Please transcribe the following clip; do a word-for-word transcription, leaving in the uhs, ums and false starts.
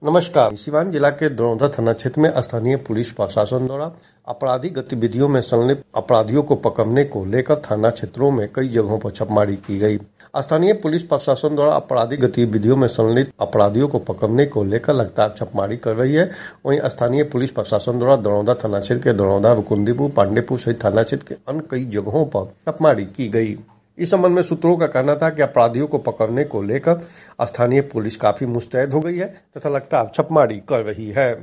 नमस्कार। सिवान जिला के दरौंधा थाना क्षेत्र में स्थानीय पुलिस प्रशासन द्वारा आपराधिक गतिविधियों में संलिप्त अपराधियों को पकड़ने को लेकर थाना क्षेत्रों में कई जगहों पर छापेमारी की गई। स्थानीय पुलिस प्रशासन द्वारा आपराधिक गतिविधियों में संलिप्त अपराधियों को पकड़ने को लेकर लगातार छापेमारी कर रही है। वहीं स्थानीय पुलिस प्रशासन द्वारा दरौंधा थाना क्षेत्र के दरौंधा, रुकुंदीपुर, पांडेपुर सहित थाना क्षेत्र के अन्य कई जगहों पर छापेमारी की गई। इस संबंध में सूत्रों का कहना था कि अपराधियों को पकड़ने को लेकर स्थानीय पुलिस काफी मुस्तैद हो गई है तथा लगातार छापेमारी कर रही है।